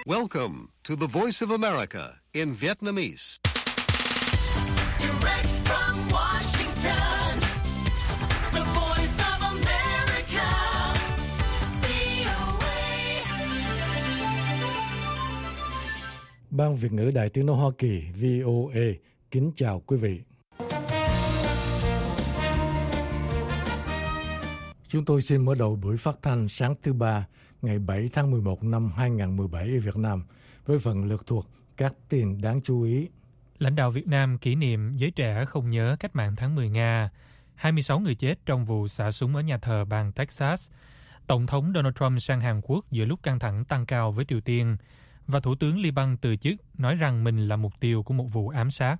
Welcome to the Voice of America in Vietnamese. Direct from Washington, the Voice of America, VOA. Ban Việt ngữ Đài Tiếng nói Hoa Kỳ VOA kính chào quý vị. Chúng tôi xin mở đầu buổi phát thanh sáng thứ Ba, ngày 7 tháng 11 năm 2017 ở Việt Nam, với phần lược thuộc các tin đáng chú ý. Lãnh đạo Việt Nam kỷ niệm giới trẻ không nhớ cách mạng tháng 10 Nga. 26 người chết trong vụ xả súng ở nhà thờ bang Texas. Tổng thống Donald Trump sang Hàn Quốc giữa lúc căng thẳng tăng cao với Triều Tiên. Và Thủ tướng Liban từ chức, nói rằng mình là mục tiêu của một vụ ám sát.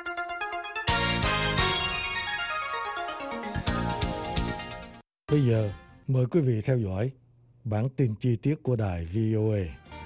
Bây giờ, mời quý vị theo dõi bản tin chi tiết của đài VOA.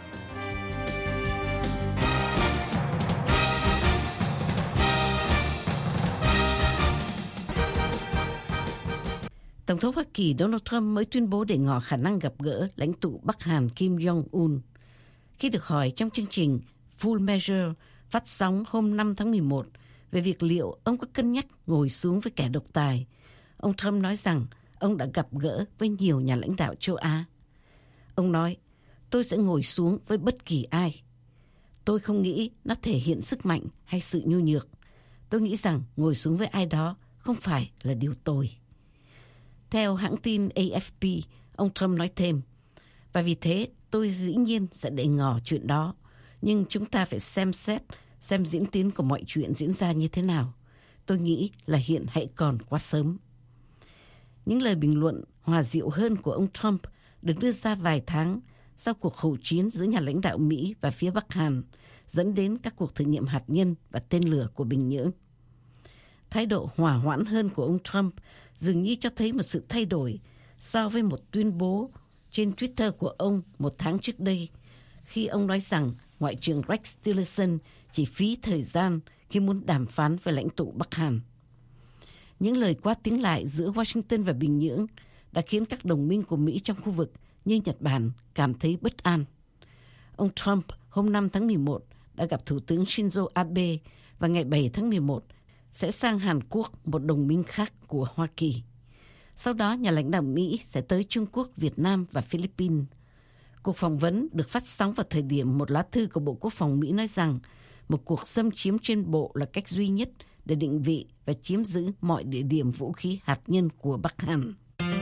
Tổng thống Hoa Kỳ Donald Trump mới tuyên bố để ngỏ khả năng gặp gỡ lãnh tụ Bắc Hàn Kim Jong-un. Khi được hỏi trong chương trình Full Measure phát sóng hôm 5 tháng 11 về việc liệu ông có cân nhắc ngồi xuống với kẻ độc tài, ông Trump nói rằng ông đã gặp gỡ với nhiều nhà lãnh đạo châu Á. Ông nói, tôi sẽ ngồi xuống với bất kỳ ai. Tôi không nghĩ nó thể hiện sức mạnh hay sự nhu nhược. Tôi nghĩ rằng ngồi xuống với ai đó không phải là điều tồi. Theo hãng tin AFP, ông Trump nói thêm, và vì thế tôi dĩ nhiên sẽ để ngỏ chuyện đó, nhưng chúng ta phải xem xét xem diễn tiến của mọi chuyện diễn ra như thế nào. Tôi nghĩ là hiện hãy còn quá sớm. Những lời bình luận hòa dịu hơn của ông Trump được đưa ra vài tháng sau cuộc khẩu chiến giữa nhà lãnh đạo Mỹ và phía Bắc Hàn, dẫn đến các cuộc thử nghiệm hạt nhân và tên lửa của Bình Nhưỡng. Thái độ hòa hoãn hơn của ông Trump dường như cho thấy một sự thay đổi so với một tuyên bố trên Twitter của ông một tháng trước đây, khi ông nói rằng Ngoại trưởng Rex Tillerson chỉ phí thời gian khi muốn đàm phán với lãnh tụ Bắc Hàn. Những lời qua tiếng lại giữa Washington và Bình Nhưỡng đã khiến các đồng minh của Mỹ trong khu vực như Nhật Bản cảm thấy bất an. Ông Trump hôm 5 tháng 11 đã gặp Thủ tướng Shinzo Abe và ngày 7 tháng 11 sẽ sang Hàn Quốc, một đồng minh khác của Hoa Kỳ. Sau đó, nhà lãnh đạo Mỹ sẽ tới Trung Quốc, Việt Nam và Philippines. Cuộc phỏng vấn được phát sóng vào thời điểm một lá thư của Bộ Quốc phòng Mỹ nói rằng một cuộc xâm chiếm trên bộ là cách duy nhất để định vị và chiếm giữ mọi địa điểm vũ khí hạt nhân của Bắc Hàn.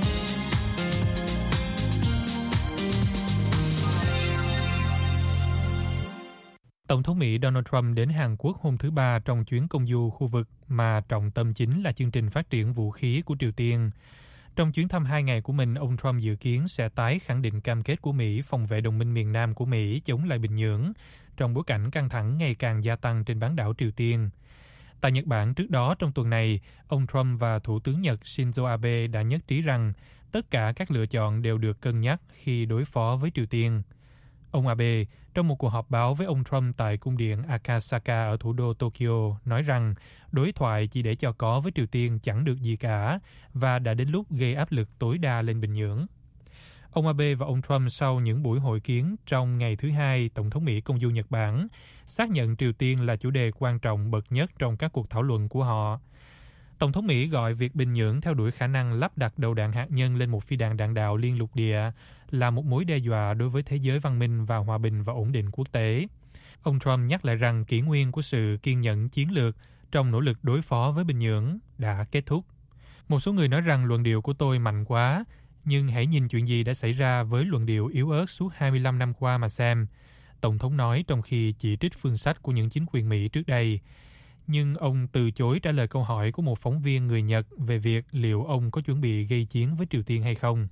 Tổng thống Mỹ Donald Trump đến Hàn Quốc hôm thứ Ba trong chuyến công du khu vực mà trọng tâm chính là chương trình phát triển vũ khí của Triều Tiên. Trong chuyến thăm 2 ngày của mình, ông Trump dự kiến sẽ tái khẳng định cam kết của Mỹ phòng vệ đồng minh miền Nam của Mỹ chống lại Bình Nhưỡng trong bối cảnh căng thẳng ngày càng gia tăng trên bán đảo Triều Tiên. Tại Nhật Bản trước đó trong tuần này, ông Trump và Thủ tướng Nhật Shinzo Abe đã nhất trí rằng tất cả các lựa chọn đều được cân nhắc khi đối phó với Triều Tiên. Ông Abe, trong một cuộc họp báo với ông Trump tại cung điện Akasaka ở thủ đô Tokyo, nói rằng đối thoại chỉ để cho có với Triều Tiên chẳng được gì cả và đã đến lúc gây áp lực tối đa lên Bình Nhưỡng. Ông Abe và ông Trump sau những buổi hội kiến trong ngày thứ Hai, Tổng thống Mỹ công du Nhật Bản, xác nhận Triều Tiên là chủ đề quan trọng bậc nhất trong các cuộc thảo luận của họ. Tổng thống Mỹ gọi việc Bình Nhưỡng theo đuổi khả năng lắp đặt đầu đạn hạt nhân lên một phi đạn đạn đạo liên lục địa là một mối đe dọa đối với thế giới văn minh và hòa bình và ổn định quốc tế. Ông Trump nhắc lại rằng kỷ nguyên của sự kiên nhẫn chiến lược trong nỗ lực đối phó với Bình Nhưỡng đã kết thúc. Một số người nói rằng luận điệu của tôi mạnh quá, nhưng hãy nhìn chuyện gì đã xảy ra với luận điệu yếu ớt suốt 25 năm qua mà xem. Tổng thống nói trong khi chỉ trích phương sách của những chính quyền Mỹ trước đây. Nhưng ông từ chối trả lời câu hỏi của một phóng viên người Nhật về việc liệu ông có chuẩn bị gây chiến với Triều Tiên hay không.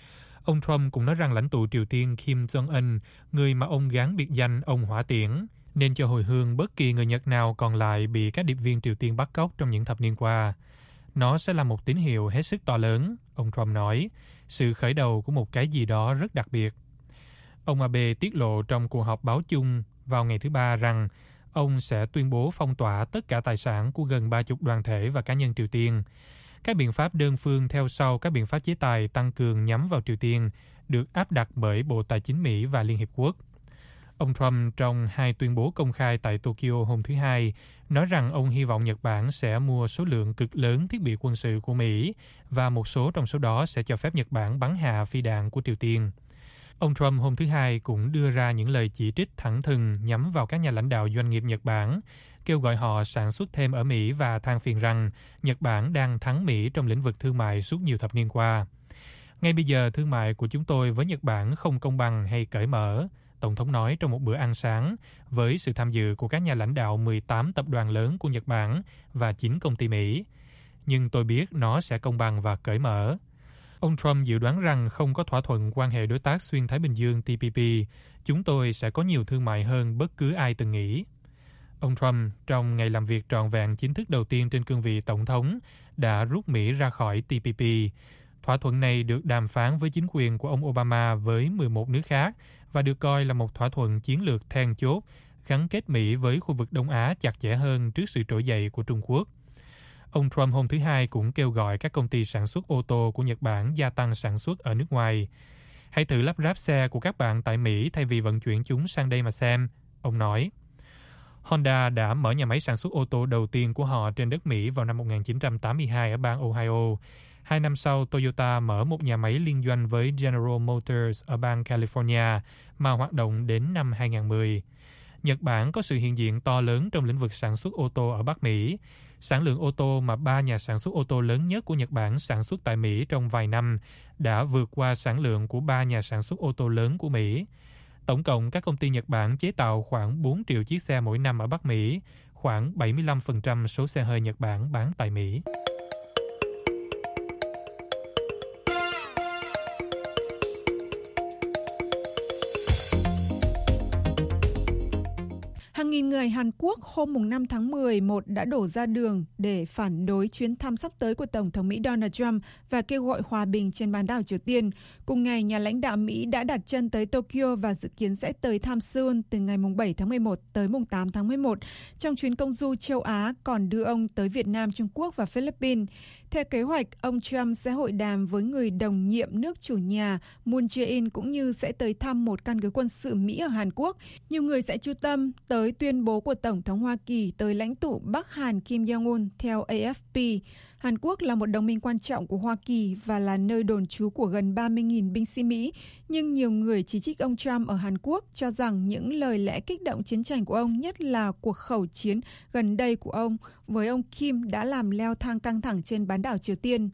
Ông Trump cũng nói rằng lãnh tụ Triều Tiên Kim Jong-un, người mà ông gán biệt danh ông hỏa tiễn, nên cho hồi hương bất kỳ người Nhật nào còn lại bị các điệp viên Triều Tiên bắt cóc trong những thập niên qua. Nó sẽ là một tín hiệu hết sức to lớn, ông Trump nói, sự khởi đầu của một cái gì đó rất đặc biệt. Ông Abe tiết lộ trong cuộc họp báo chung vào ngày thứ Ba rằng ông sẽ tuyên bố phong tỏa tất cả tài sản của gần 30 đoàn thể và cá nhân Triều Tiên. Các biện pháp đơn phương theo sau các biện pháp chế tài tăng cường nhắm vào Triều Tiên được áp đặt bởi Bộ Tài chính Mỹ và Liên Hiệp Quốc. Ông Trump trong hai tuyên bố công khai tại Tokyo hôm thứ Hai nói rằng ông hy vọng Nhật Bản sẽ mua số lượng cực lớn thiết bị quân sự của Mỹ và một số trong số đó sẽ cho phép Nhật Bản bắn hạ phi đạn của Triều Tiên. Ông Trump hôm thứ Hai cũng đưa ra những lời chỉ trích thẳng thừng nhắm vào các nhà lãnh đạo doanh nghiệp Nhật Bản, kêu gọi họ sản xuất thêm ở Mỹ và than phiền rằng Nhật Bản đang thắng Mỹ trong lĩnh vực thương mại suốt nhiều thập niên qua. Ngay bây giờ, thương mại của chúng tôi với Nhật Bản không công bằng hay cởi mở, Tổng thống nói trong một bữa ăn sáng với sự tham dự của các nhà lãnh đạo 18 tập đoàn lớn của Nhật Bản và 9 công ty Mỹ. Nhưng tôi biết nó sẽ công bằng và cởi mở. Ông Trump dự đoán rằng không có thỏa thuận quan hệ đối tác xuyên Thái Bình Dương TPP, chúng tôi sẽ có nhiều thương mại hơn bất cứ ai từng nghĩ. Ông Trump, trong ngày làm việc trọn vẹn chính thức đầu tiên trên cương vị Tổng thống, đã rút Mỹ ra khỏi TPP. Thỏa thuận này được đàm phán với chính quyền của ông Obama với 11 nước khác và được coi là một thỏa thuận chiến lược then chốt gắn kết Mỹ với khu vực Đông Á chặt chẽ hơn trước sự trỗi dậy của Trung Quốc. Ông Trump hôm thứ Hai cũng kêu gọi các công ty sản xuất ô tô của Nhật Bản gia tăng sản xuất ở nước ngoài. Hãy thử lắp ráp xe của các bạn tại Mỹ thay vì vận chuyển chúng sang đây mà xem, ông nói. Honda đã mở nhà máy sản xuất ô tô đầu tiên của họ trên đất Mỹ vào năm 1982 ở bang Ohio. 2 năm sau, Toyota mở một nhà máy liên doanh với General Motors ở bang California mà hoạt động đến năm 2010. Nhật Bản có sự hiện diện to lớn trong lĩnh vực sản xuất ô tô ở Bắc Mỹ. Sản lượng ô tô mà 3 nhà sản xuất ô tô lớn nhất của Nhật Bản sản xuất tại Mỹ trong vài năm đã vượt qua sản lượng của 3 nhà sản xuất ô tô lớn của Mỹ. Tổng cộng, các công ty Nhật Bản chế tạo khoảng 4 triệu chiếc xe mỗi năm ở Bắc Mỹ, khoảng 75% số xe hơi Nhật Bản bán tại Mỹ. Hàng nghìn người Hàn Quốc hôm 5 tháng 11 đã đổ ra đường để phản đối chuyến thăm sắp tới của Tổng thống Mỹ Donald Trump và kêu gọi hòa bình trên bán đảo Triều Tiên. Cùng ngày, nhà lãnh đạo Mỹ đã đặt chân tới Tokyo và dự kiến sẽ tới thăm Seoul từ ngày 7 tháng 11 tới 8 tháng 11 trong chuyến công du châu Á, còn đưa ông tới Việt Nam, Trung Quốc và Philippines. Theo kế hoạch, ông Trump sẽ hội đàm với người đồng nhiệm nước chủ nhà Moon Jae-in cũng như sẽ tới thăm một căn cứ quân sự Mỹ ở Hàn Quốc. Nhiều người sẽ chú tâm tới tuyên bố của Tổng thống Hoa Kỳ tới lãnh tụ Bắc Hàn Kim Jong-un theo AFP. Hàn Quốc là một đồng minh quan trọng của Hoa Kỳ và là nơi đồn trú của gần 30.000 binh sĩ Mỹ. Nhưng nhiều người chỉ trích ông Trump ở Hàn Quốc cho rằng những lời lẽ kích động chiến tranh của ông, nhất là cuộc khẩu chiến gần đây của ông với ông Kim, đã làm leo thang căng thẳng trên bán đảo Triều Tiên.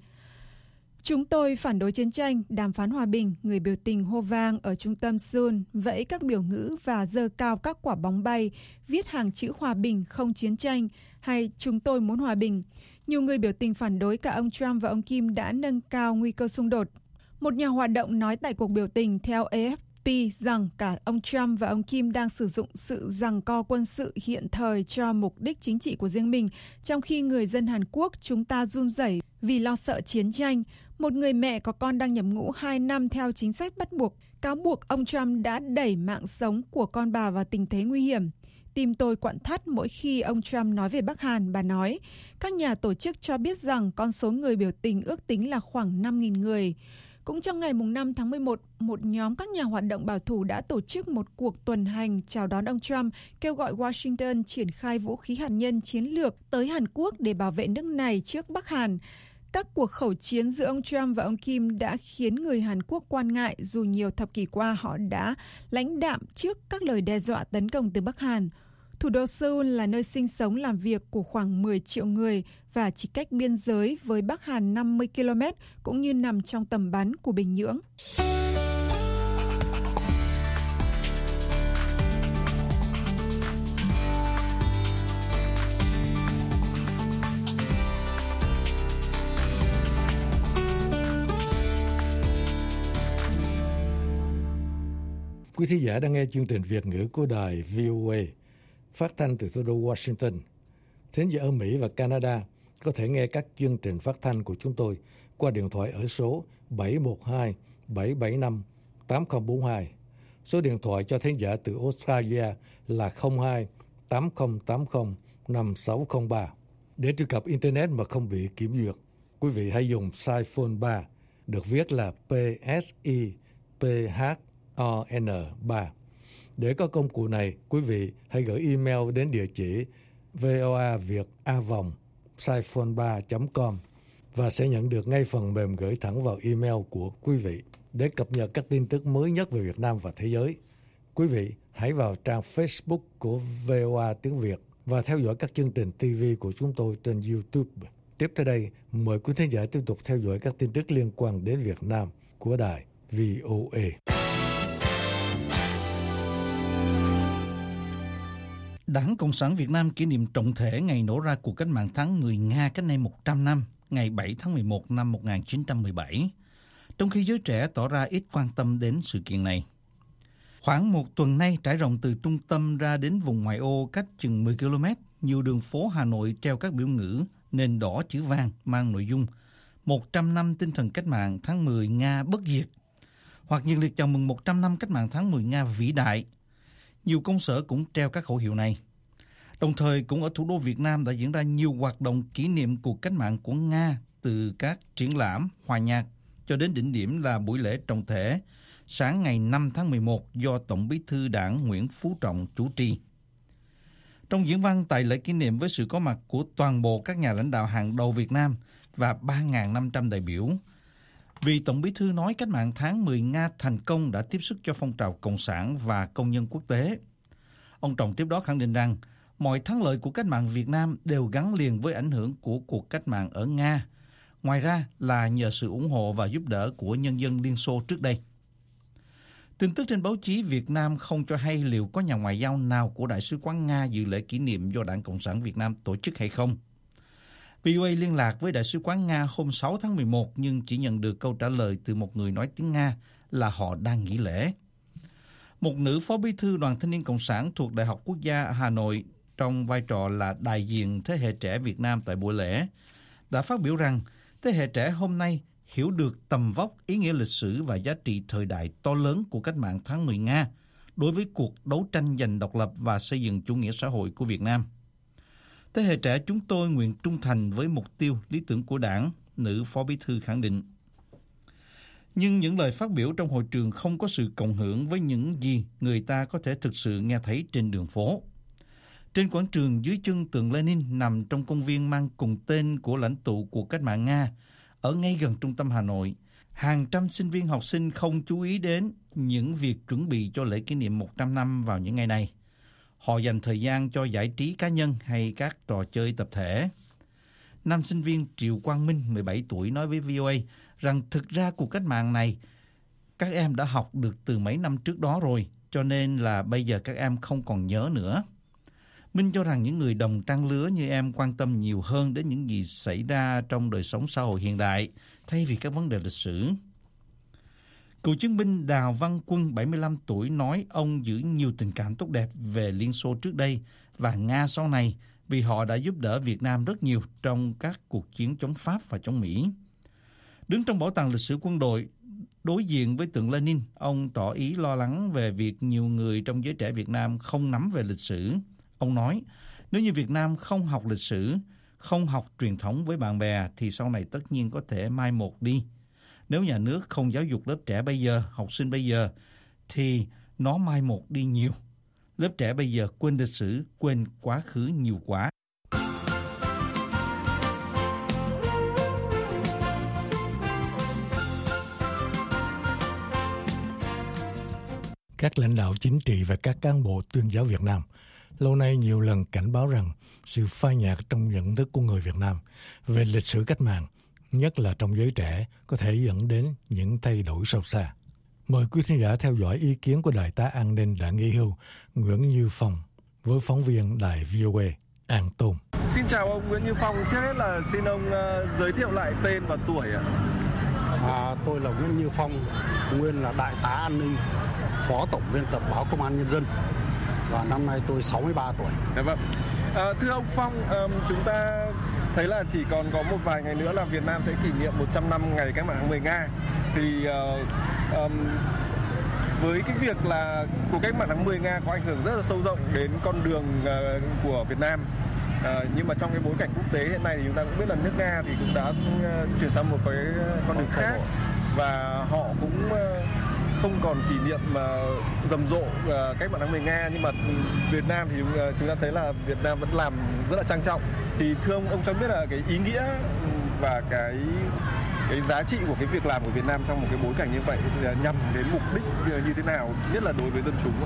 Chúng tôi phản đối chiến tranh, đàm phán hòa bình, người biểu tình hô vang ở trung tâm Seoul, vẫy các biểu ngữ và giơ cao các quả bóng bay, viết hàng chữ hòa bình không chiến tranh hay chúng tôi muốn hòa bình. Nhiều người biểu tình phản đối cả ông Trump và ông Kim đã nâng cao nguy cơ xung đột. Một nhà hoạt động nói tại cuộc biểu tình theo AFP rằng cả ông Trump và ông Kim đang sử dụng sự giằng co quân sự hiện thời cho mục đích chính trị của riêng mình, trong khi người dân Hàn Quốc chúng ta run rẩy vì lo sợ chiến tranh. Một người mẹ có con đang nhập ngũ 2 năm theo chính sách bắt buộc, cáo buộc ông Trump đã đẩy mạng sống của con bà vào tình thế nguy hiểm. Tim tôi quặn thắt mỗi khi ông Trump nói về Bắc Hàn, bà nói. Các nhà tổ chức cho biết rằng con số người biểu tình ước tính là khoảng 5.000 người. Cũng trong ngày 5 tháng 11, một nhóm các nhà hoạt động bảo thủ đã tổ chức một cuộc tuần hành chào đón ông Trump, kêu gọi Washington triển khai vũ khí hạt nhân chiến lược tới Hàn Quốc để bảo vệ nước này trước Bắc Hàn. Các cuộc khẩu chiến giữa ông Trump và ông Kim đã khiến người Hàn Quốc quan ngại dù nhiều thập kỷ qua họ đã lãnh đạm trước các lời đe dọa tấn công từ Bắc Hàn. Thủ đô Seoul là nơi sinh sống làm việc của khoảng 10 triệu người và chỉ cách biên giới với Bắc Hàn 50 km cũng như nằm trong tầm bắn của Bình Nhưỡng. Quý thính giả đang nghe chương trình Việt ngữ của đài VOA, phát thanh từ thủ đô Washington. Thính giả ở Mỹ và Canada có thể nghe các chương trình phát thanh của chúng tôi qua điện thoại ở số 712-775-8042. Số điện thoại cho thính giả từ Australia là 02-8080-5603. Để truy cập Internet mà không bị kiểm duyệt, quý vị hãy dùng Psiphone 3, được viết là PSIPHON 3. Để có công cụ này, quý vị hãy gửi email đến địa chỉ voaviet@saiphone3.com và sẽ nhận được ngay phần mềm gửi thẳng vào email của quý vị để cập nhật các tin tức mới nhất về Việt Nam và thế giới. Quý vị hãy vào trang Facebook của VOA tiếng Việt và theo dõi các chương trình TV của chúng tôi trên YouTube. Tiếp theo đây, mời quý thính giả tiếp tục theo dõi các tin tức liên quan đến Việt Nam của đài VOA. Đảng Cộng sản Việt Nam kỷ niệm trọng thể ngày nổ ra cuộc cách mạng tháng 10 Nga cách nay 100 năm, ngày 7 tháng 11 năm 1917, trong khi giới trẻ tỏ ra ít quan tâm đến sự kiện này. Khoảng một tuần nay, trải rộng từ trung tâm ra đến vùng ngoại ô cách chừng 10 km, nhiều đường phố Hà Nội treo các biểu ngữ nền đỏ chữ vàng mang nội dung 100 năm tinh thần cách mạng tháng 10 Nga bất diệt, hoặc nhiệt liệt chào mừng 100 năm cách mạng tháng 10 Nga vĩ đại. Nhiều công sở cũng treo các khẩu hiệu này. Đồng thời, cũng ở thủ đô Việt Nam đã diễn ra nhiều hoạt động kỷ niệm cuộc cách mạng của Nga, từ các triển lãm, hòa nhạc cho đến đỉnh điểm là buổi lễ trọng thể sáng ngày 5 tháng 11 do Tổng Bí thư Đảng Nguyễn Phú Trọng chủ trì. Trong diễn văn tại lễ kỷ niệm với sự có mặt của toàn bộ các nhà lãnh đạo hàng đầu Việt Nam và 3.500 đại biểu, vị Tổng Bí thư nói cách mạng tháng 10 Nga thành công đã tiếp sức cho phong trào cộng sản và công nhân quốc tế. Ông Trọng tiếp đó khẳng định rằng mọi thắng lợi của cách mạng Việt Nam đều gắn liền với ảnh hưởng của cuộc cách mạng ở Nga. Ngoài ra là nhờ sự ủng hộ và giúp đỡ của nhân dân Liên Xô trước đây. Tin tức trên báo chí Việt Nam không cho hay liệu có nhà ngoại giao nào của Đại sứ quán Nga dự lễ kỷ niệm do Đảng Cộng sản Việt Nam tổ chức hay không. VOA liên lạc với Đại sứ quán Nga hôm 6 tháng 11 nhưng chỉ nhận được câu trả lời từ một người nói tiếng Nga là họ đang nghỉ lễ. Một nữ phó bí thư Đoàn Thanh niên Cộng sản thuộc Đại học Quốc gia Hà Nội trong vai trò là đại diện thế hệ trẻ Việt Nam tại buổi lễ đã phát biểu rằng thế hệ trẻ hôm nay hiểu được tầm vóc, ý nghĩa lịch sử và giá trị thời đại to lớn của cách mạng tháng 10 Nga đối với cuộc đấu tranh giành độc lập và xây dựng chủ nghĩa xã hội của Việt Nam. Thế hệ trẻ chúng tôi nguyện trung thành với mục tiêu, lý tưởng của Đảng, nữ phó bí thư khẳng định. Nhưng những lời phát biểu trong hội trường không có sự cộng hưởng với những gì người ta có thể thực sự nghe thấy trên đường phố. Trên quảng trường dưới chân tượng Lenin nằm trong công viên mang cùng tên của lãnh tụ cuộc cách mạng Nga, ở ngay gần trung tâm Hà Nội, hàng trăm sinh viên học sinh không chú ý đến những việc chuẩn bị cho lễ kỷ niệm 100 năm vào những ngày này. Họ dành thời gian cho giải trí cá nhân hay các trò chơi tập thể. Nam sinh viên Triệu Quang Minh, 17 tuổi, nói với VOA rằng thực ra cuộc cách mạng này các em đã học được từ mấy năm trước đó rồi, cho nên là bây giờ các em không còn nhớ nữa. Minh cho rằng những người đồng trang lứa như em quan tâm nhiều hơn đến những gì xảy ra trong đời sống xã hội hiện đại thay vì các vấn đề lịch sử. Cựu chiến binh Đào Văn Quân, 75 tuổi, nói ông giữ nhiều tình cảm tốt đẹp về Liên Xô trước đây và Nga sau này vì họ đã giúp đỡ Việt Nam rất nhiều trong các cuộc chiến chống Pháp và chống Mỹ. Đứng trong bảo tàng lịch sử quân đội, đối diện với tượng Lenin, ông tỏ ý lo lắng về việc nhiều người trong giới trẻ Việt Nam không nắm về lịch sử. Ông nói, nếu như Việt Nam không học lịch sử, không học truyền thống với bạn bè thì sau này tất nhiên có thể mai một đi. Nếu nhà nước không giáo dục lớp trẻ bây giờ, học sinh bây giờ, thì nó mai một đi nhiều. Lớp trẻ bây giờ quên lịch sử, quên quá khứ nhiều quá. Các lãnh đạo chính trị và các cán bộ tuyên giáo Việt Nam lâu nay nhiều lần cảnh báo rằng sự phai nhạt trong nhận thức của người Việt Nam về lịch sử cách mạng, nhất là trong giới trẻ, có thể dẫn đến những thay đổi sâu xa. Mời quý thính giả theo dõi ý kiến của Đại tá An ninh đã nghỉ hưu Nguyễn Như Phong với phóng viên đài VOA An Tôn. Xin chào ông Nguyễn Như Phong, trước hết là xin ông giới thiệu lại tên và tuổi ạ. Tôi là Nguyễn Như Phong, nguyên là Đại tá An ninh, Phó Tổng biên tập báo Công an Nhân dân và năm nay tôi 63 tuổi. Dạ vâng. Thưa ông Phong, chúng ta thấy là chỉ còn có một vài ngày nữa là Việt Nam sẽ kỷ niệm 100 năm ngày cách mạng tháng 10 Nga. Thì với cái việc là cuộc cách mạng tháng 10 Nga có ảnh hưởng rất là sâu rộng đến con đường của Việt Nam. Nhưng mà trong cái bối cảnh quốc tế hiện nay thì chúng ta cũng biết là nước Nga thì cũng đã chuyển sang một cái con đường khác và họ cũng không còn kỷ niệm rầm rộ cách mạng tháng 10 Nga, nhưng mà Việt Nam thì chúng ta thấy là Việt Nam vẫn làm rất là trang trọng. Thì thưa ông cho biết là cái ý nghĩa và cái giá trị của cái việc làm của Việt Nam trong một cái bối cảnh như vậy nhằm đến mục đích như thế nào, nhất là đối với dân chúng?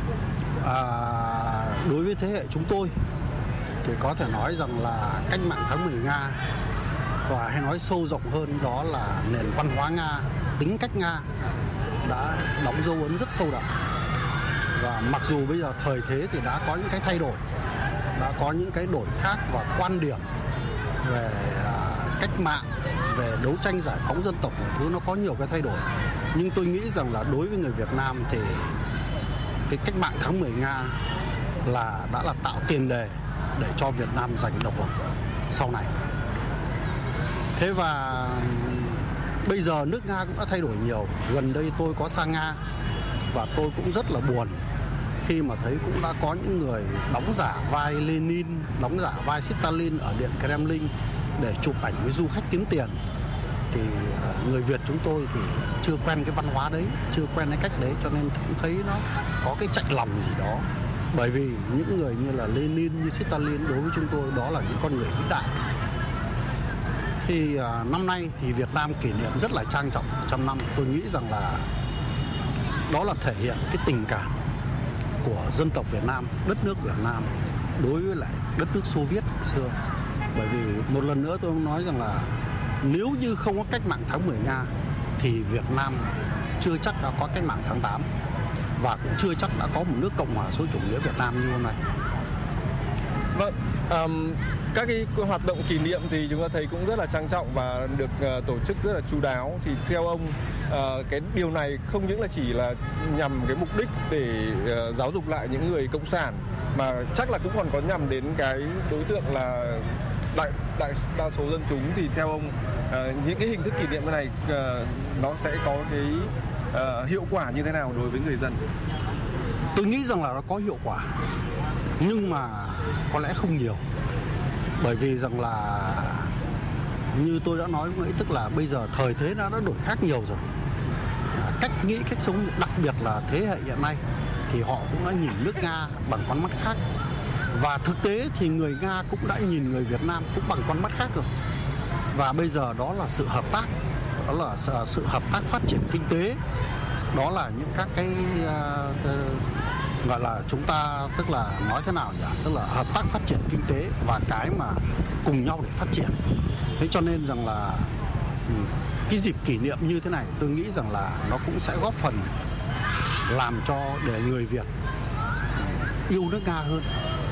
Đối với thế hệ chúng tôi thì có thể nói rằng là cách mạng tháng 10 Nga, và hay nói sâu rộng hơn đó là nền văn hóa Nga, tính cách Nga đã đóng dấu ấn rất sâu đậm. Và mặc dù bây giờ thời thế thì đã có những cái thay đổi, đã có những cái đổi khác và quan điểm về cách mạng, về đấu tranh giải phóng dân tộc, mọi thứ nó có nhiều cái thay đổi. Nhưng tôi nghĩ rằng là đối với người Việt Nam thì cái cách mạng tháng 10 Nga đã là tạo tiền đề để cho Việt Nam giành độc lập sau này. Thế và bây giờ nước Nga cũng đã thay đổi nhiều. Gần đây tôi có sang Nga và tôi cũng rất là buồn khi mà thấy cũng đã có những người đóng giả vai Lenin, đóng giả vai Stalin ở Điện Kremlin để chụp ảnh với du khách kiếm tiền. Thì người Việt chúng tôi thì chưa quen cái văn hóa đấy, chưa quen cái cách đấy, cho nên cũng thấy nó có cái chạnh lòng gì đó. Bởi vì những người như là Lenin, như Stalin đối với chúng tôi đó là những con người vĩ đại. Thì năm nay thì Việt Nam kỷ niệm rất là trang trọng 100 năm. Tôi nghĩ rằng là đó là thể hiện cái tình cảm của dân tộc Việt Nam, đất nước Việt Nam đối với lại đất nước Xô Viết xưa. Bởi vì một lần nữa tôi nói rằng là nếu như không có cách mạng tháng 10 Nga thì Việt Nam chưa chắc đã có cách mạng tháng 8 và cũng chưa chắc đã có một nước Cộng hòa xã hội chủ nghĩa Việt Nam như hôm nay. Vâng, các cái hoạt động kỷ niệm thì chúng ta thấy cũng rất là trang trọng và được tổ chức rất là chu đáo. Thì theo ông, cái điều này không những là chỉ là nhằm cái mục đích để giáo dục lại những người cộng sản, mà chắc là cũng còn có nhằm đến cái đối tượng là đa số dân chúng. Thì theo ông, những cái hình thức kỷ niệm như này nó sẽ có cái hiệu quả như thế nào đối với người dân? Tôi nghĩ rằng là nó có hiệu quả, nhưng mà có lẽ không nhiều. Bởi vì rằng là như tôi đã nói lúc nãy, tức là bây giờ thời thế nó đã đổi khác nhiều rồi. Cách nghĩ, cách sống, đặc biệt là thế hệ hiện nay thì họ cũng đã nhìn nước Nga bằng con mắt khác. Và thực tế thì người Nga cũng đã nhìn người Việt Nam cũng bằng con mắt khác rồi. Và bây giờ đó là sự hợp tác, đó là sự hợp tác phát triển kinh tế, đó là những các cái gọi là chúng ta tức là nói thế nào nhỉ, tức là hợp tác phát triển kinh tế và cái mà cùng nhau để phát triển. Thế cho nên rằng là cái dịp kỷ niệm như thế này tôi nghĩ rằng là nó cũng sẽ góp phần làm cho để người Việt yêu nước Nga hơn.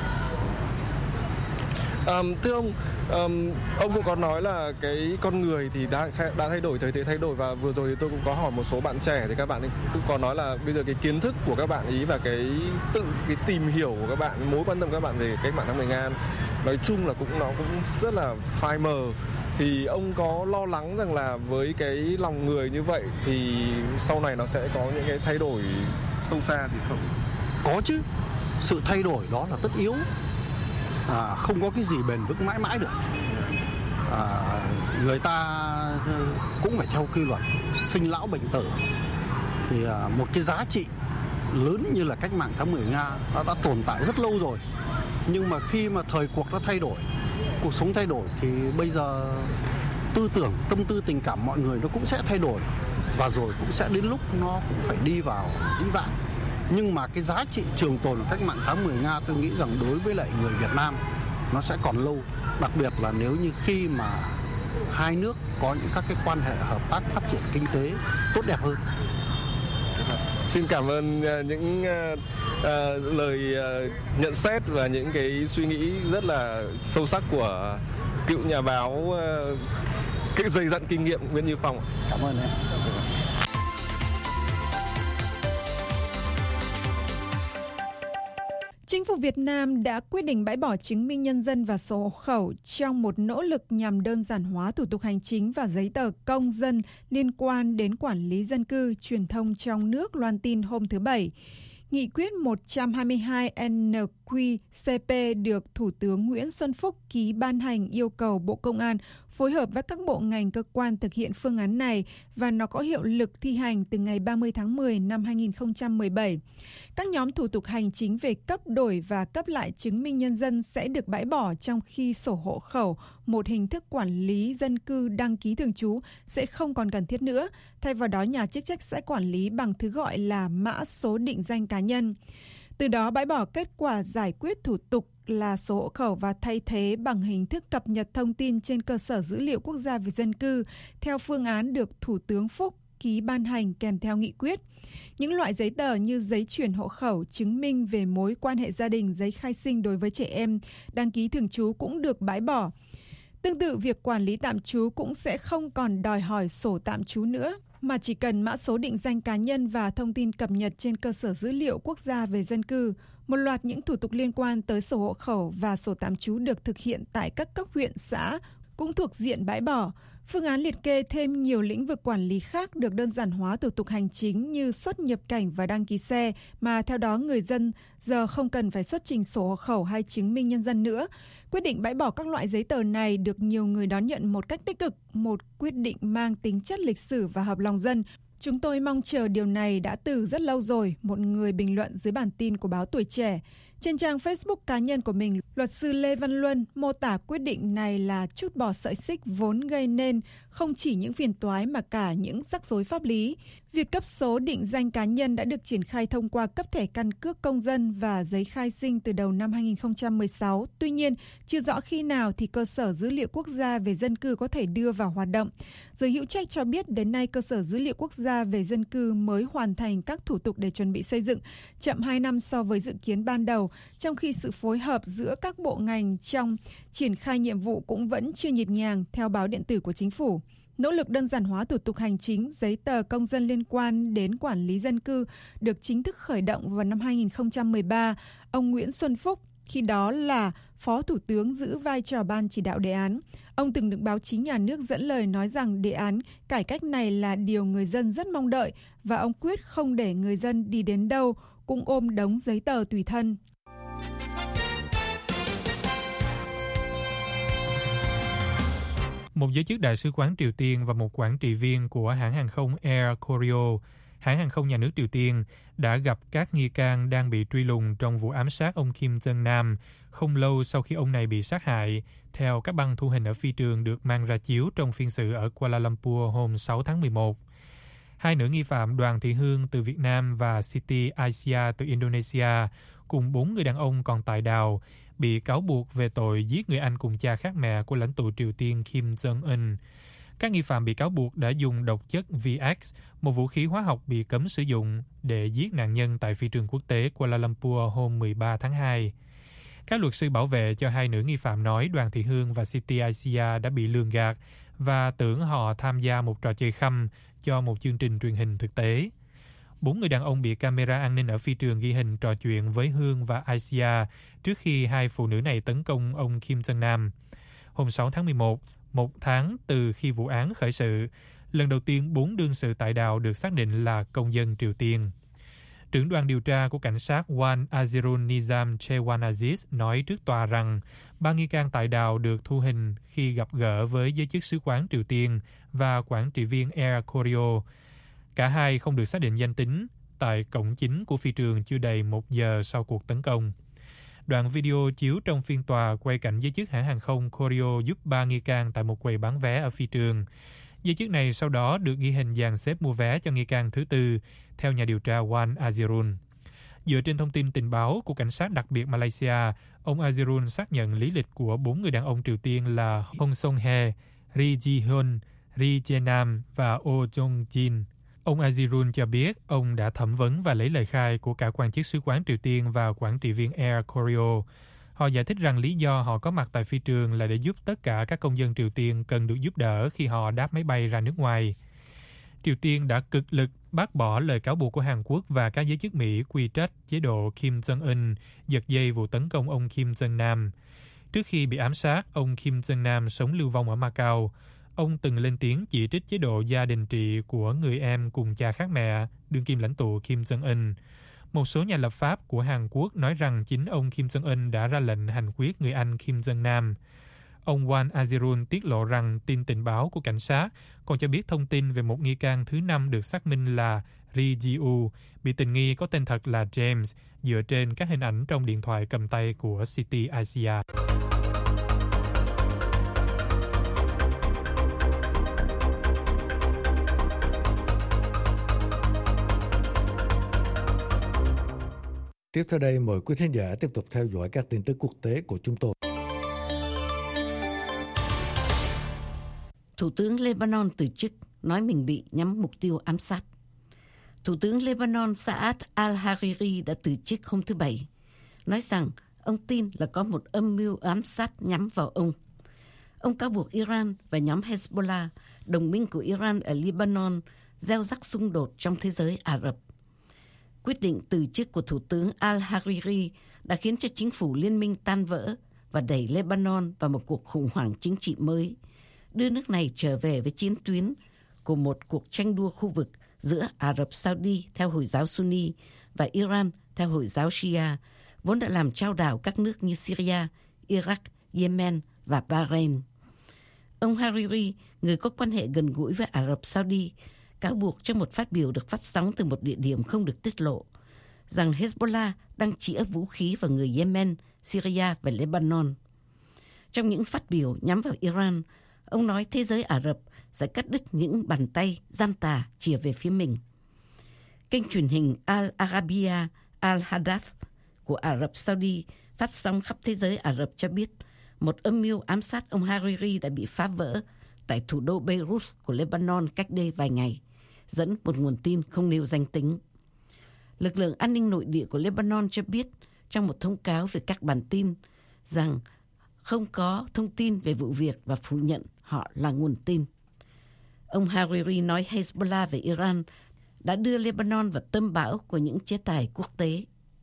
Thưa ông cũng có nói là cái con người thì đã thay đổi, thời thế thay đổi, và vừa rồi thì tôi cũng có hỏi một số bạn trẻ thì các bạn ấy cũng có nói là bây giờ cái kiến thức của các bạn ý và cái tìm hiểu của các bạn, mối quan tâm của các bạn về cách mạng tháng 10 Nga nói chung là nó cũng rất là phai mờ. Thì ông có lo lắng rằng là với cái lòng người như vậy thì sau này nó sẽ có những cái thay đổi sâu xa thì không? Có chứ, sự thay đổi đó là tất yếu. Không có cái gì bền vững mãi mãi được. Người ta cũng phải theo quy luật sinh lão bệnh tử. Thì một cái giá trị lớn như là cách mạng tháng 10 Nga nó đã tồn tại rất lâu rồi. Nhưng mà khi mà thời cuộc nó thay đổi, cuộc sống thay đổi thì bây giờ tư tưởng, tâm tư, tình cảm mọi người nó cũng sẽ thay đổi. Và rồi cũng sẽ đến lúc nó cũng phải đi vào dĩ vãng. Nhưng mà cái giá trị trường tồn của cách mạng tháng 10 Nga tôi nghĩ rằng đối với lại người Việt Nam nó sẽ còn lâu. Đặc biệt là nếu như khi mà hai nước có những các cái quan hệ hợp tác phát triển kinh tế tốt đẹp hơn. Xin cảm ơn những lời nhận xét và những cái suy nghĩ rất là sâu sắc của cựu nhà báo cái dày dặn kinh nghiệm Nguyễn Như Phong. Cảm ơn em. Chính phủ Việt Nam đã quyết định bãi bỏ chứng minh nhân dân và sổ hộ khẩu trong một nỗ lực nhằm đơn giản hóa thủ tục hành chính và giấy tờ công dân liên quan đến quản lý dân cư, truyền thông trong nước loan tin hôm thứ Bảy. Nghị quyết 122 NQ-CP được Thủ tướng Nguyễn Xuân Phúc ký ban hành yêu cầu Bộ Công an phối hợp với các bộ ngành cơ quan thực hiện phương án này và nó có hiệu lực thi hành từ ngày 30 tháng 10 năm 2017. Các nhóm thủ tục hành chính về cấp đổi và cấp lại chứng minh nhân dân sẽ được bãi bỏ, trong khi sổ hộ khẩu, một hình thức quản lý dân cư đăng ký thường trú, sẽ không còn cần thiết nữa. Thay vào đó, nhà chức trách sẽ quản lý bằng thứ gọi là mã số định danh cá nhân. Từ đó bãi bỏ kết quả giải quyết thủ tục là sổ hộ khẩu và thay thế bằng hình thức cập nhật thông tin trên cơ sở dữ liệu quốc gia về dân cư, theo phương án được Thủ tướng Phúc ký ban hành kèm theo nghị quyết. Những loại giấy tờ như giấy chuyển hộ khẩu, chứng minh về mối quan hệ gia đình, giấy khai sinh đối với trẻ em, đăng ký thường trú cũng được bãi bỏ. Tương tự, việc quản lý tạm trú cũng sẽ không còn đòi hỏi sổ tạm trú nữa, mà chỉ cần mã số định danh cá nhân và thông tin cập nhật trên cơ sở dữ liệu quốc gia về dân cư. Một loạt những thủ tục liên quan tới sổ hộ khẩu và sổ tạm trú được thực hiện tại các cấp huyện, xã cũng thuộc diện bãi bỏ. Phương án liệt kê thêm nhiều lĩnh vực quản lý khác được đơn giản hóa thủ tục hành chính như xuất nhập cảnh và đăng ký xe, mà theo đó người dân giờ không cần phải xuất trình sổ hộ khẩu hay chứng minh nhân dân nữa. Quyết định bãi bỏ các loại giấy tờ này được nhiều người đón nhận một cách tích cực, một quyết định mang tính chất lịch sử và hợp lòng dân. Chúng tôi mong chờ điều này đã từ rất lâu rồi, một người bình luận dưới bản tin của báo Tuổi Trẻ. Trên trang Facebook cá nhân của mình, luật sư Lê Văn Luân mô tả quyết định này là trút bỏ sợi xích vốn gây nên không chỉ những phiền toái mà cả những rắc rối pháp lý. Việc cấp số định danh cá nhân đã được triển khai thông qua cấp thẻ căn cước công dân và giấy khai sinh từ đầu năm 2016. Tuy nhiên, chưa rõ khi nào thì cơ sở dữ liệu quốc gia về dân cư có thể đưa vào hoạt động. Giới hữu trách cho biết đến nay cơ sở dữ liệu quốc gia về dân cư mới hoàn thành các thủ tục để chuẩn bị xây dựng, chậm 2 năm so với dự kiến ban đầu, trong khi sự phối hợp giữa các bộ ngành trong triển khai nhiệm vụ cũng vẫn chưa nhịp nhàng, theo báo điện tử của chính phủ. Nỗ lực đơn giản hóa thủ tục hành chính, giấy tờ công dân liên quan đến quản lý dân cư được chính thức khởi động vào năm 2013. Ông Nguyễn Xuân Phúc, khi đó là Phó Thủ tướng, giữ vai trò ban chỉ đạo đề án. Ông từng được báo chí nhà nước dẫn lời nói rằng đề án cải cách này là điều người dân rất mong đợi và ông quyết không để người dân đi đến đâu cũng ôm đống giấy tờ tùy thân. Một giới chức đại sứ quán Triều Tiên và một quản trị viên của hãng hàng không Air Koryo, hãng hàng không nhà nước Triều Tiên, đã gặp các nghi can đang bị truy lùng trong vụ ám sát ông Kim Jong Nam không lâu sau khi ông này bị sát hại, theo các băng thu hình ở phi trường được mang ra chiếu trong phiên xử ở Kuala Lumpur hôm 6 tháng 11. Hai nữ nghi phạm Đoàn Thị Hương từ Việt Nam và Siti Aisyah từ Indonesia cùng 4 người đàn ông còn tại đào bị cáo buộc về tội giết người anh cùng cha khác mẹ của lãnh tụ Triều Tiên Kim Jong-un. Các nghi phạm bị cáo buộc đã dùng độc chất VX, một vũ khí hóa học bị cấm sử dụng, để giết nạn nhân tại phi trường quốc tế Kuala Lumpur hôm 13 tháng 2. Các luật sư bảo vệ cho hai nữ nghi phạm nói Đoàn Thị Hương và Siti Aisyah đã bị lường gạt và tưởng họ tham gia một trò chơi khăm cho một chương trình truyền hình thực tế. 4 người đàn ông bị camera an ninh ở phi trường ghi hình trò chuyện với Hương và Aisyah trước khi hai phụ nữ này tấn công ông Kim Jong Nam. Hôm 6 tháng 11, một tháng từ khi vụ án khởi sự, lần đầu tiên 4 đương sự tại đào được xác định là công dân Triều Tiên. Trưởng đoàn điều tra của cảnh sát Wan Azirun Nizam Chewanaziz nói trước tòa rằng 3 nghi can tại đào được thu hình khi gặp gỡ với giới chức sứ quán Triều Tiên và quản trị viên Air Koryo. Cả hai không được xác định danh tính tại cổng chính của phi trường chưa đầy 1 giờ sau cuộc tấn công. Đoạn video chiếu trong phiên tòa quay cảnh giới chức hãng hàng không Koryo giúp 3 nghi can tại một quầy bán vé ở phi trường. Giới chức này sau đó được ghi hình dàn xếp mua vé cho nghi can thứ tư, theo nhà điều tra Wan Azirun. Dựa trên thông tin tình báo của cảnh sát đặc biệt Malaysia, ông Azirun xác nhận lý lịch của 4 người đàn ông Triều Tiên là Hong Song-he, Ri Ji-hyun, Ri Jae-nam và Oh Jong-jin. Ông Azirun cho biết ông đã thẩm vấn và lấy lời khai của cả quan chức sứ quán Triều Tiên và quản trị viên Air Koryo. Họ giải thích rằng lý do họ có mặt tại phi trường là để giúp tất cả các công dân Triều Tiên cần được giúp đỡ khi họ đáp máy bay ra nước ngoài. Triều Tiên đã cực lực bác bỏ lời cáo buộc của Hàn Quốc và các giới chức Mỹ quy trách chế độ Kim Jong-un giật dây vụ tấn công ông Kim Jong Nam. Trước khi bị ám sát, ông Kim Jong Nam sống lưu vong ở Macau. Ông từng lên tiếng chỉ trích chế độ gia đình trị của người em cùng cha khác mẹ, đương kim lãnh tụ Kim Jong-un. Một số nhà lập pháp của Hàn Quốc nói rằng chính ông Kim Jong-un đã ra lệnh hành quyết người anh Kim Jong-nam. Ông Won Azirun tiết lộ rằng tin tình báo của cảnh sát còn cho biết thông tin về một nghi can thứ 5 được xác minh là Ri Ji-u, bị tình nghi có tên thật là James, dựa trên các hình ảnh trong điện thoại cầm tay của City Asia. Tiếp theo đây, mời quý thính giả tiếp tục theo dõi các tin tức quốc tế của chúng tôi. Thủ tướng Lebanon từ chức, nói mình bị nhắm mục tiêu ám sát. Thủ tướng Lebanon Saad al-Hariri đã từ chức hôm thứ Bảy, nói rằng ông tin là có một âm mưu ám sát nhắm vào ông. Ông cáo buộc Iran và nhóm Hezbollah, đồng minh của Iran ở Lebanon, gieo rắc xung đột trong thế giới Ả Rập. Quyết định từ chức của Thủ tướng al-Hariri đã khiến cho chính phủ liên minh tan vỡ và đẩy Lebanon vào một cuộc khủng hoảng chính trị mới, đưa nước này trở về với chiến tuyến của một cuộc tranh đua khu vực giữa Ả Rập Saudi theo Hồi giáo Sunni và Iran theo Hồi giáo Shia, vốn đã làm chao đảo các nước như Syria, Iraq, Yemen và Bahrain. Ông Hariri, người có quan hệ gần gũi với Ả Rập Saudi, cáo buộc trong một phát biểu được phát sóng từ một địa điểm không được tiết lộ rằng Hezbollah đang chĩa vũ khí vào người Yemen, Syria và Lebanon. Trong những phát biểu nhắm vào Iran, ông nói thế giới Ả Rập sẽ cắt đứt những bàn tay gian tà chìa về phía mình. Kênh truyền hình Al Arabiya Al Hadath của Ả Rập Saudi phát sóng khắp thế giới Ả Rập cho biết một âm mưu ám sát ông Hariri đã bị phá vỡ tại thủ đô Beirut của Lebanon cách đây vài ngày, dẫn một nguồn tin không nêu danh tính. Lực lượng an ninh nội địa của Lebanon cho biết trong một thông cáo về các bản tin rằng không có thông tin về vụ việc và phủ nhận họ là nguồn tin. Ông Hariri nói Hezbollah và Iran đã đưa Lebanon vào tâm bão của những chế tài quốc tế.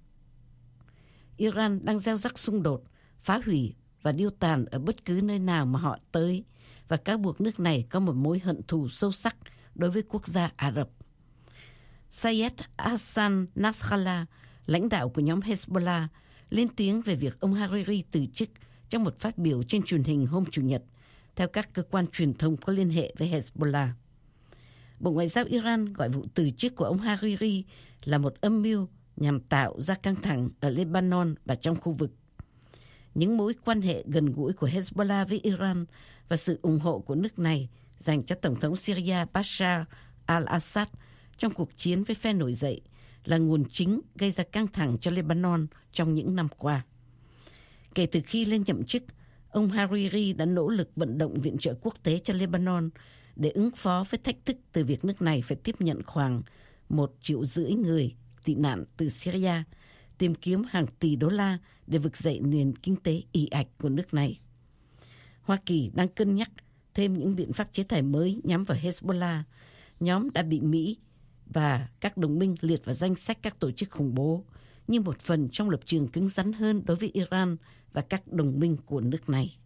Iran đang gieo rắc xung đột, phá hủy và điêu tàn ở bất cứ nơi nào mà họ tới và cáo buộc nước này có một mối hận thù sâu sắc đối với quốc gia Ả Rập. Sayed Hassan Nasrallah, lãnh đạo của nhóm Hezbollah, lên tiếng về việc ông Hariri từ chức trong một phát biểu trên truyền hình hôm Chủ nhật, theo các cơ quan truyền thông có liên hệ với Hezbollah. Bộ Ngoại giao Iran gọi vụ từ chức của ông Hariri là một âm mưu nhằm tạo ra căng thẳng ở Lebanon và trong khu vực. Những mối quan hệ gần gũi của Hezbollah với Iran và sự ủng hộ của nước này dành cho Tổng thống Syria Bashar al-Assad trong cuộc chiến với phe nổi dậy là nguồn chính gây ra căng thẳng cho Lebanon trong những năm qua. Kể từ khi lên nhậm chức, ông Hariri đã nỗ lực vận động viện trợ quốc tế cho Lebanon để ứng phó với thách thức từ việc nước này phải tiếp nhận khoảng 1,5 triệu người tị nạn từ Syria, tìm kiếm hàng tỷ đô la để vực dậy nền kinh tế ì ạch của nước này. Hoa Kỳ đang cân nhắc thêm những biện pháp chế tài mới nhắm vào Hezbollah, nhóm đã bị Mỹ và các đồng minh liệt vào danh sách các tổ chức khủng bố, như một phần trong lập trường cứng rắn hơn đối với Iran và các đồng minh của nước này.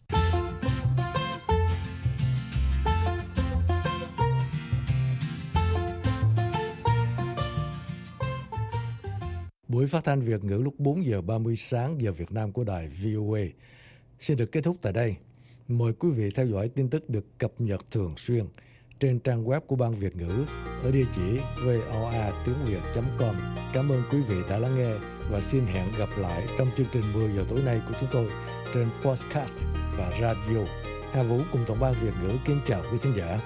Buổi phát thanh Việt ngữ lúc 4 giờ 30 sáng giờ Việt Nam của đài VOA xin được kết thúc tại đây. Mời quý vị theo dõi tin tức được cập nhật thường xuyên trên trang web của Ban Việt ngữ ở địa chỉ voa.tiếng.việt.com. Cảm ơn quý vị đã lắng nghe và xin hẹn gặp lại trong chương trình 10 giờ tối nay của chúng tôi trên podcast và radio. Hà Vũ cùng tổng ban Việt ngữ kính chào quý thính giả.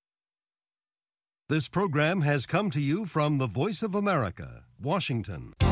This program has come to you from the Voice of America, Washington.